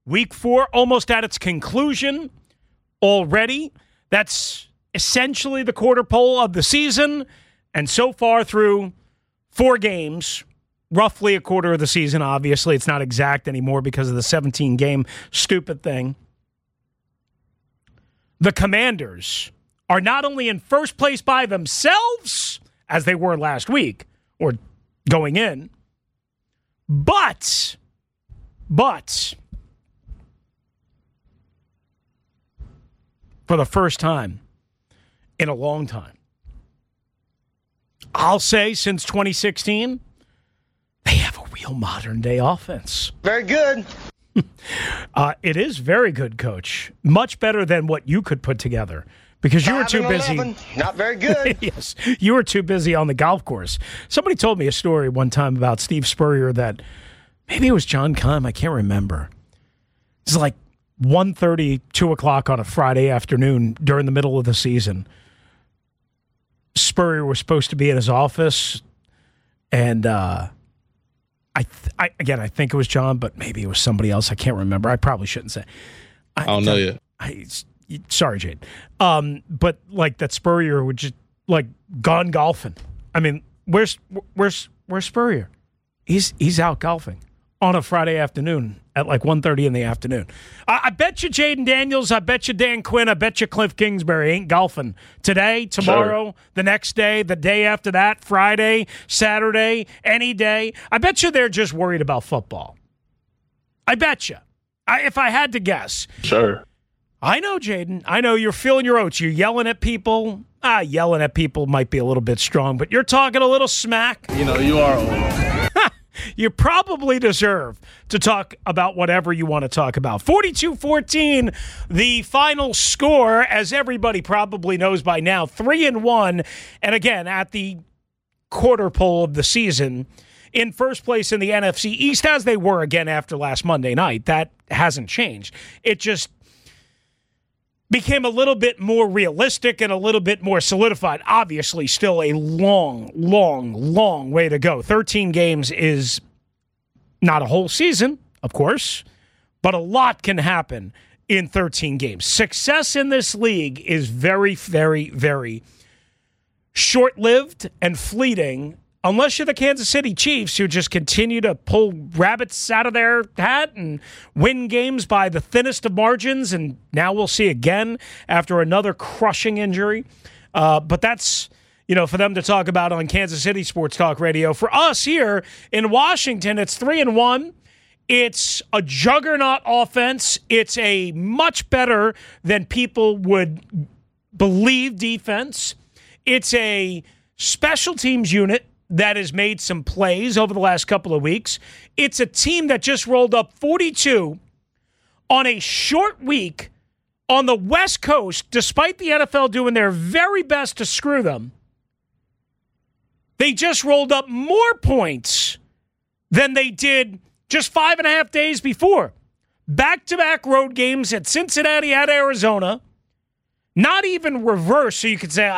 Week 4 almost at its conclusion already. That's essentially the quarter pole of the season. And so far through 4 games, roughly a quarter of the season, obviously. It's not exact anymore because of the 17-game stupid thing. The Commanders are not only in first place by themselves, as they were last week, or going in, but for the first time in a long time, I'll say since 2016, they have a real modern-day offense. Very good. It is very good, Coach. Much better than what you could put together because you were too busy. 11. Not very good. Yes, you were too busy on the golf course. Somebody told me a story one time about Steve Spurrier that maybe it was John Keim. I can't remember. It's like 1:30, 2 o'clock on a Friday afternoon during the middle of the season. Spurrier was supposed to be in his office, and I think it was John, but maybe it was somebody else. I can't remember. I probably shouldn't say. I don't know yet. Sorry, Jade. But like that Spurrier would just like gone golfing. I mean, where's Spurrier? He's out golfing on a Friday afternoon at like 1:30 in the afternoon. I bet you Jaden Daniels, I bet you Dan Quinn, I bet you Cliff Kingsbury ain't golfing today, tomorrow, the next day, the day after that, Friday, Saturday, any day. I bet you they're just worried about football. I bet you. If I had to guess. Sure. I know, Jaden. I know you're feeling your oats. You're yelling at people. Yelling at people might be a little bit strong, but you're talking a little smack. You know, you are old. You probably deserve to talk about whatever you want to talk about. 42-14, the final score, as everybody probably knows by now, 3-1. And again, at the quarter pole of the season, in first place in the NFC East, as they were again after last Monday night. That hasn't changed. It just became a little bit more realistic and a little bit more solidified. Obviously, still a long, long, long way to go. 13 games is not a whole season, of course, but a lot can happen in 13 games. Success in this league is very, very, very short-lived and fleeting unless you're the Kansas City Chiefs, who just continue to pull rabbits out of their hat and win games by the thinnest of margins, and now we'll see again after another crushing injury. But that's, for them to talk about on Kansas City Sports Talk Radio. For us here in Washington, it's 3-1. It's a juggernaut offense. It's a much better than people would believe defense. It's a special teams unit that has made some plays over the last couple of weeks. It's a team that just rolled up 42 on a short week on the West Coast, despite the NFL doing their very best to screw them. They just rolled up more points than they did just 5.5 days before. Back-to-back road games at Cincinnati, at Arizona. Not even reverse, so you could say,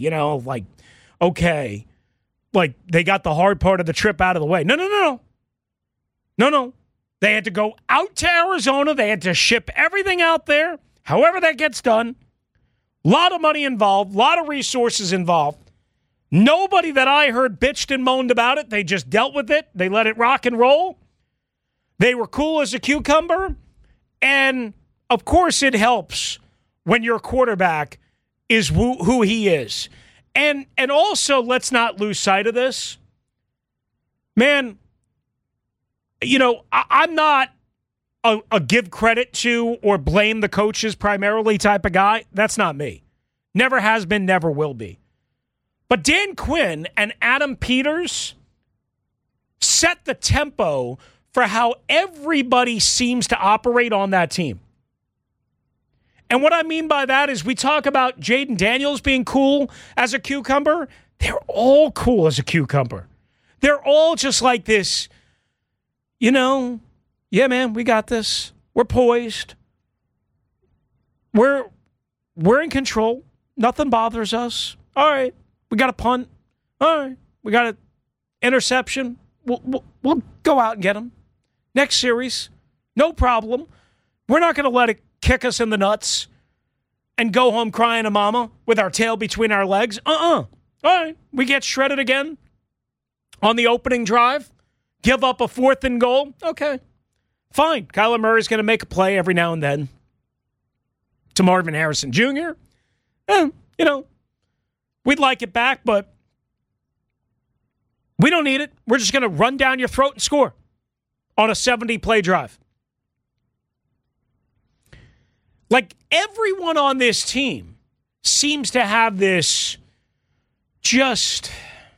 okay, like they got the hard part of the trip out of the way. No. They had to go out to Arizona. They had to ship everything out there, however that gets done. A lot of money involved, a lot of resources involved. Nobody that I heard bitched and moaned about it. They just dealt with it. They let it rock and roll. They were cool as a cucumber. And, of course, it helps when your quarterback is who he is. And also, let's not lose sight of this. Man, I'm not a give credit to or blame the coaches primarily type of guy. That's not me. Never has been, never will be. But Dan Quinn and Adam Peters set the tempo for how everybody seems to operate on that team. And what I mean by that is we talk about Jaden Daniels being cool as a cucumber. They're all cool as a cucumber. They're all just like this, yeah, man, we got this. We're poised. We're in control. Nothing bothers us. All right, we got a punt. All right, we got an interception. We'll go out and get them. Next series, no problem. We're not going to let it kick us in the nuts and go home crying to mama with our tail between our legs. All right, we get shredded again on the opening drive, give up a 4th and goal. Okay, fine. Kyler Murray's going to make a play every now and then to Marvin Harrison Jr. We'd like it back, but we don't need it. We're just going to run down your throat and score on a 70-play drive. Like, everyone on this team seems to have this just...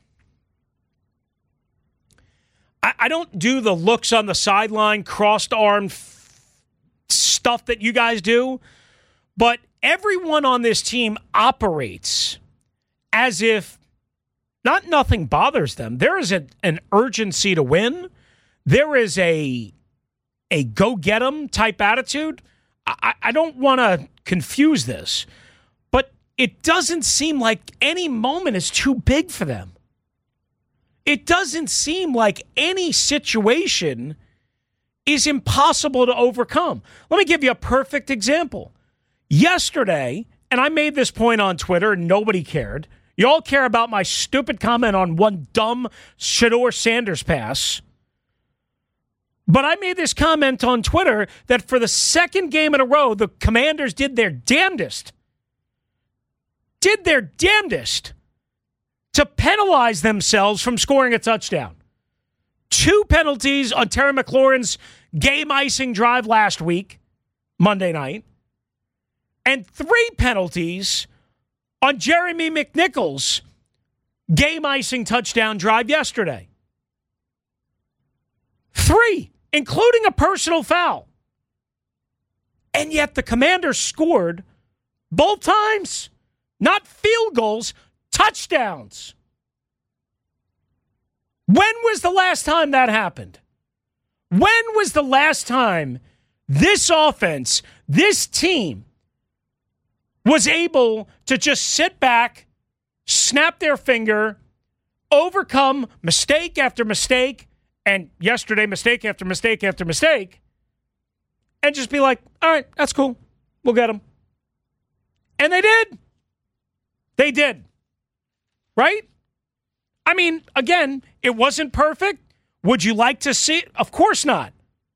I don't do the looks on the sideline, crossed arm stuff that you guys do, but everyone on this team operates as if nothing bothers them. There is an urgency to win. There is a go-get-'em type attitude. I don't want to confuse this, but it doesn't seem like any moment is too big for them. It doesn't seem like any situation is impossible to overcome. Let me give you a perfect example. Yesterday, and I made this point on Twitter, and nobody cared. You all care about my stupid comment on one dumb Shedeur Sanders pass. But I made this comment on Twitter that for the second game in a row, the Commanders did their damnedest to penalize themselves from scoring a touchdown. 2 penalties on Terry McLaurin's game-icing drive last week, Monday night, and 3 penalties on Jeremy McNichols' game-icing touchdown drive yesterday. 3, including a personal foul. And yet the Commanders scored both times. Not field goals, touchdowns. When was the last time that happened? When was the last time this offense, this team, was able to just sit back, snap their finger, overcome mistake after mistake, and yesterday mistake after mistake after mistake, and just be like, all right, that's cool. We'll get them. And they did. They did. Right? I mean, again, it wasn't perfect. Would you like to see it? Of course not.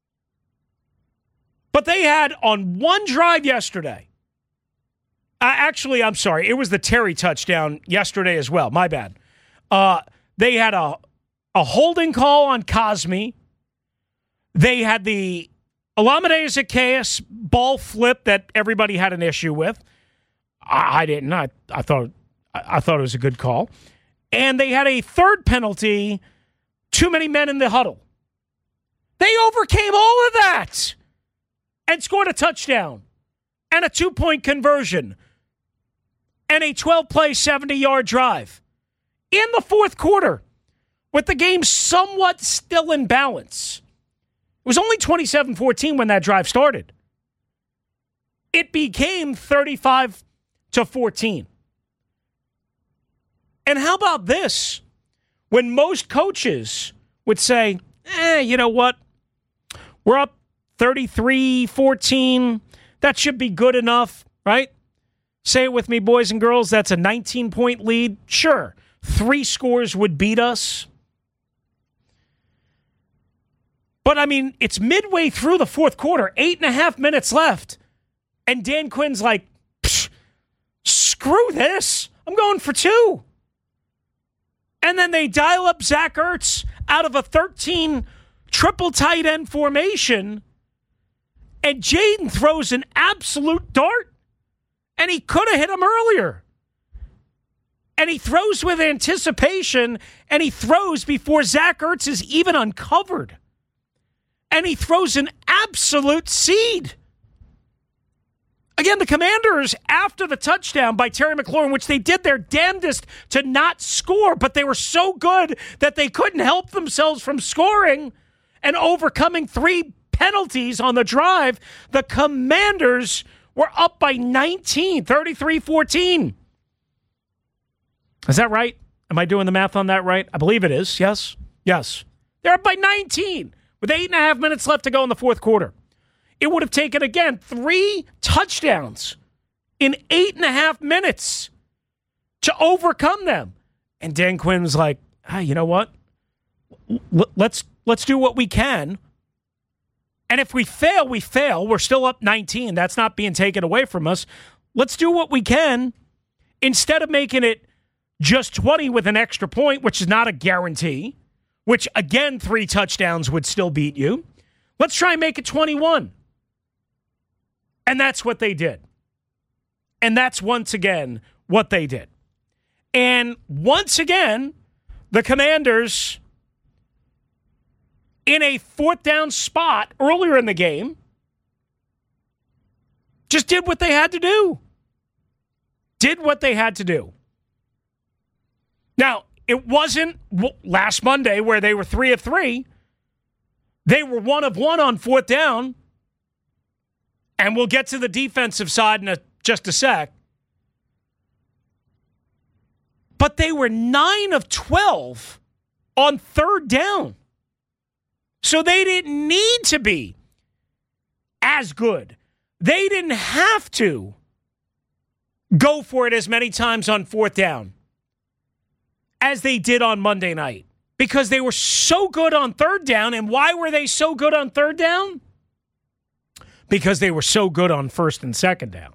But they had on one drive yesterday. Actually, I'm sorry. It was the Terry touchdown yesterday as well. My bad. They had a holding call on Cosme. They had the Olamide Zaccheaus ball flip that everybody had an issue with. I didn't. I thought it was a good call. And they had a third penalty, too many men in the huddle. They overcame all of that and scored a touchdown and a 2-point conversion and a 12-play, 70-yard drive in the fourth quarter with the game somewhat still in balance. It was only 27-14 when that drive started. It became 35-14. And how about this? When most coaches would say, you know what? We're up 33-14. That should be good enough, right? Say it with me, boys and girls. That's a 19-point lead. Sure, 3 scores would beat us. But, I mean, it's midway through the fourth quarter, 8.5 minutes left. And Dan Quinn's like, screw this. I'm going for 2. And then they dial up Zach Ertz out of a 13 triple tight end formation. And Jaden throws an absolute dart. And he could have hit him earlier. And he throws with anticipation. And he throws before Zach Ertz is even uncovered. And he throws an absolute seed. Again, the Commanders, after the touchdown by Terry McLaurin, which they did their damnedest to not score, but they were so good that they couldn't help themselves from scoring and overcoming 3 penalties on the drive, the Commanders were up by 19, 33-14. Is that right? Am I doing the math on that right? I believe it is. Yes. Yes. They're up by 19 with 8.5 minutes left to go in the fourth quarter. it would have taken, again, 3 touchdowns in 8.5 minutes to overcome them. And Dan Quinn was like, hey, you know what? Let's do what we can. And if we fail, we fail. We're still up 19. That's not being taken away from us. Let's do what we can instead of making it just 20 with an extra point, which is not a guarantee, which, again, 3 touchdowns would still beat you. Let's try and make it 21. And that's what they did. And that's, once again, what they did. And once again, the Commanders, in a 4th down spot earlier in the game, just did what they had to do. Did what they had to do. Now, it wasn't last Monday where they were 3 of 3. They were 1 of 1 on 4th down. And we'll get to the defensive side in just a sec. But they were 9 of 12 on 3rd down. So they didn't need to be as good. They didn't have to go for it as many times on 4th down as they did on Monday night because they were so good on 3rd down. And why were they so good on 3rd down? Because they were so good on 1st and 2nd down.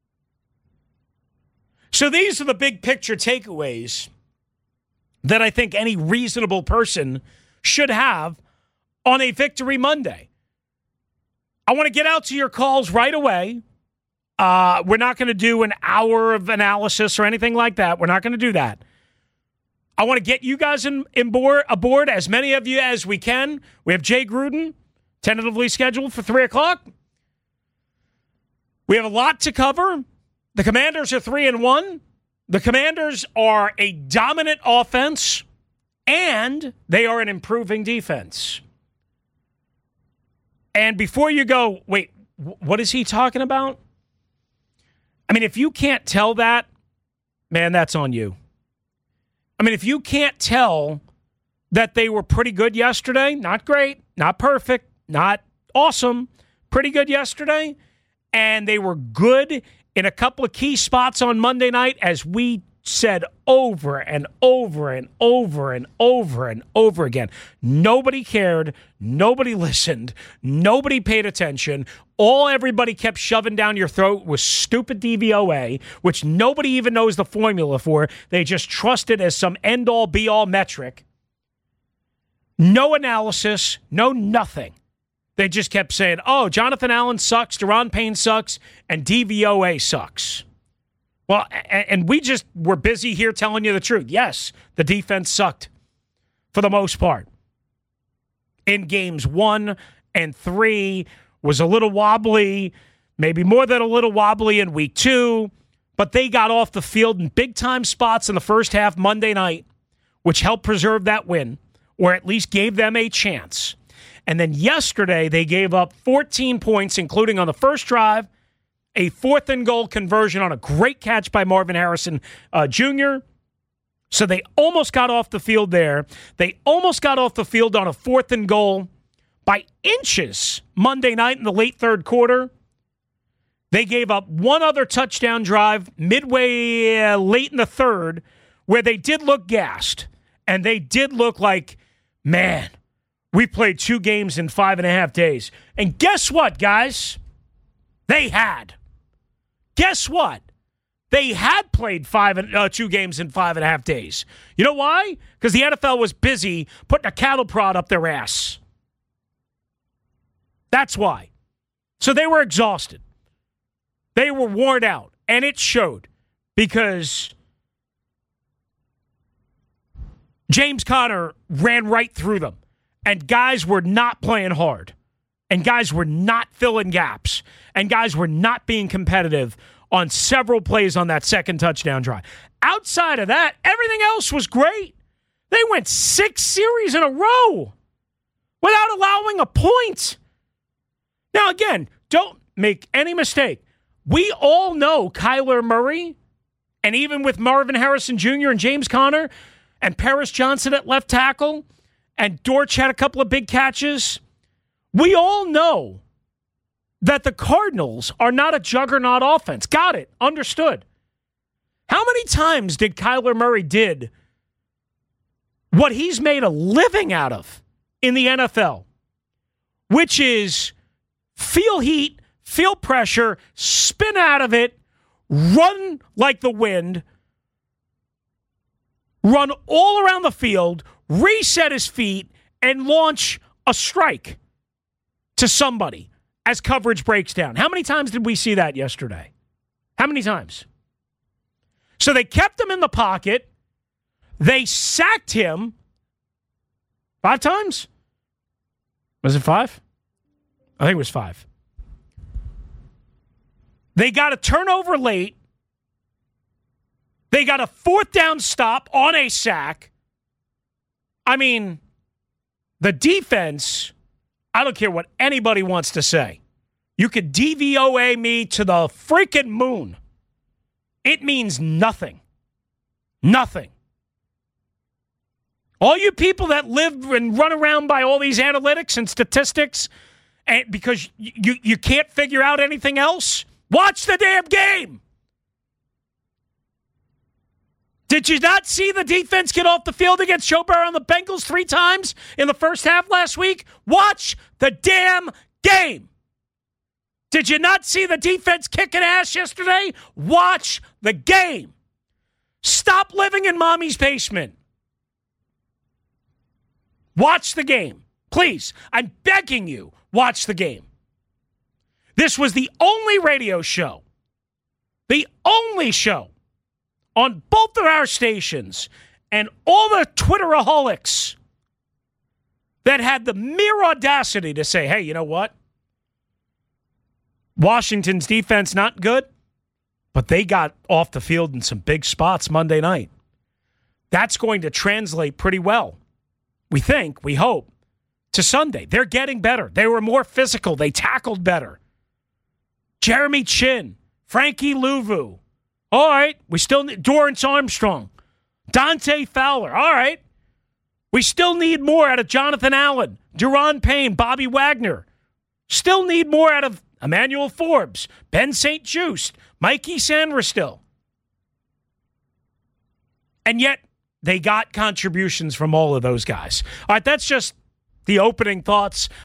So these are the big picture takeaways that I think any reasonable person should have on a Victory Monday. I want to get out to your calls right away. We're not going to do an hour of analysis or anything like that. We're not going to do that. I want to get you guys aboard, as many of you as we can. We have Jay Gruden tentatively scheduled for 3 o'clock. We have a lot to cover. The Commanders are 3-1. The Commanders are a dominant offense, and they are an improving defense. And before you go, wait, what is he talking about? I mean, if you can't tell that, man, that's on you. I mean, if you can't tell that they were pretty good yesterday, not great, not perfect, not awesome, pretty good yesterday, and they were good in a couple of key spots on Monday night, as we said over and over and over and over and over again. Nobody cared. Nobody listened. Nobody paid attention. All everybody kept shoving down your throat was stupid DVOA, which nobody even knows the formula for. They just trust it as some end-all, be-all metric. No analysis, no nothing. They just kept saying, oh, Jonathan Allen sucks, Daron Payne sucks, and DVOA sucks. Well, and we just were busy here telling you the truth. Yes, the defense sucked for the most part. In games 1 and 3 was a little wobbly, maybe more than a little wobbly in week 2, but they got off the field in big-time spots in the first half Monday night, which helped preserve that win, or at least gave them a chance. And then yesterday, they gave up 14 points, including on the first drive, a 4th and goal conversion on a great catch by Marvin Harrison Jr. So they almost got off the field there. They almost got off the field on a 4th and goal by inches Monday night in the late 3rd quarter. They gave up one other touchdown drive midway late in the 3rd where they did look gassed. And they did look like, man, we played 2 games in 5.5 days. And guess what, guys? They had. Guess what? They had played 2 games in 5.5 days. You know why? Because the NFL was busy putting a cattle prod up their ass. That's why. So they were exhausted. They were worn out. And it showed. Because James Conner ran right through them. And guys were not playing hard. And guys were not filling gaps. And guys were not being competitive on several plays on that second touchdown drive. Outside of that, everything else was great. They went 6 series in a row without allowing a point. Now, again, don't make any mistake. We all know Kyler Murray, and even with Marvin Harrison Jr. and James Conner and Paris Johnson at left tackle, and Dortch had a couple of big catches, we all know that the Cardinals are not a juggernaut offense. Got it. Understood. How many times did Kyler Murray did what he's made a living out of in the NFL, which is feel heat, feel pressure, spin out of it, run like the wind, run all around the field, reset his feet, and launch a strike to somebody as coverage breaks down? How many times did we see that yesterday? How many times? So they kept him in the pocket. They sacked him 5 times? Was it 5? I think it was 5. They got a turnover late. They got a 4th down stop on a sack. I mean, the defense, I don't care what anybody wants to say. You could DVOA me to the freaking moon. It means nothing. Nothing. All you people that live and run around by all these analytics and statistics and because you can't figure out anything else, watch the damn game. Did you not see the defense get off the field against Joe Burrow and the Bengals 3 times in the first half last week? Watch the damn game. Did you not see the defense kicking ass yesterday? Watch the game. Stop living in mommy's basement. Watch the game. Please, I'm begging you, watch the game. This was the only radio show, the only show on both of our stations and all the Twitteraholics that had the mere audacity to say, hey, you know what? Washington's defense not good, but they got off the field in some big spots Monday night. That's going to translate pretty well, we think, we hope, to Sunday. They're getting better. They were more physical. They tackled better. Jeremy Chin, Frankie Louvu. All right, we still need Dorrance Armstrong, Dante Fowler. All right, we still need more out of Jonathan Allen, Duron Payne, Bobby Wagner. Still need more out of Emmanuel Forbes, Ben St. Juste, Mikey Sanderstill. And yet, they got contributions from all of those guys. All right, that's just the opening thoughts